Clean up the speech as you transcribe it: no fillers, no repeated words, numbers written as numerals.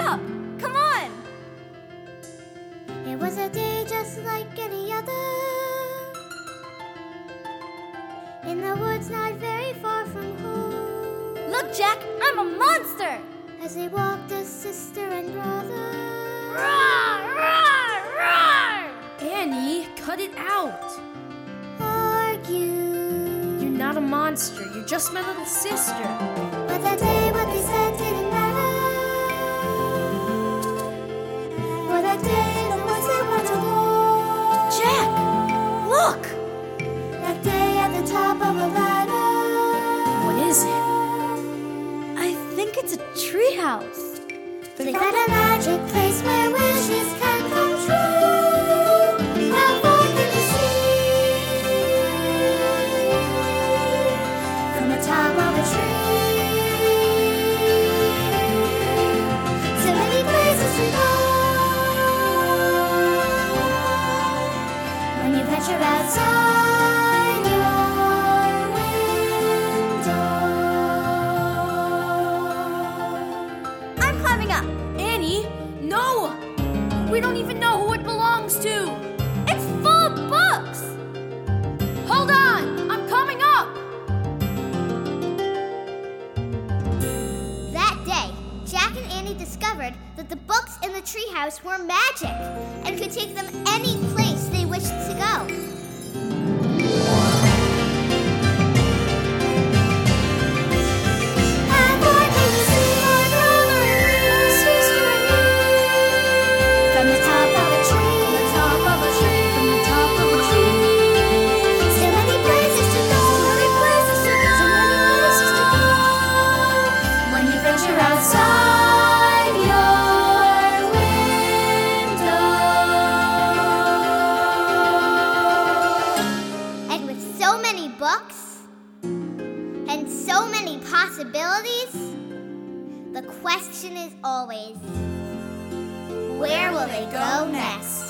up! Come on! It was a day just like any other, in the woods not very far from home. Look, Jack, I'm a monster! As they walked as sister and brother. Roar, roar, roar! Annie, cut it out. Argue. You're not a monster. You're just my little sister. But that day what they said didn't matter. For that day the woods they went alone. Jack, look! That day at the top of a ladder. What is it? I think it's a treehouse. They found a magic place where wishes can come true. How far can you see? From the top of a tree. So many places to go. When you venture outside your window. I'm climbing up. Annie, no! We don't even know who it belongs to. It's full of books. Hold on, I'm coming up. That day, Jack and Annie discovered that the books in the treehouse were magic and could take them any place they wished to go. How far can you see my brother and sister and me? From the top of a tree, from the top of a tree, from the top of a tree. So many places to go, so many places to go, so many places to go. When you venture outside your window. And with so many books and so many possibilities, the question is always, where will they go next?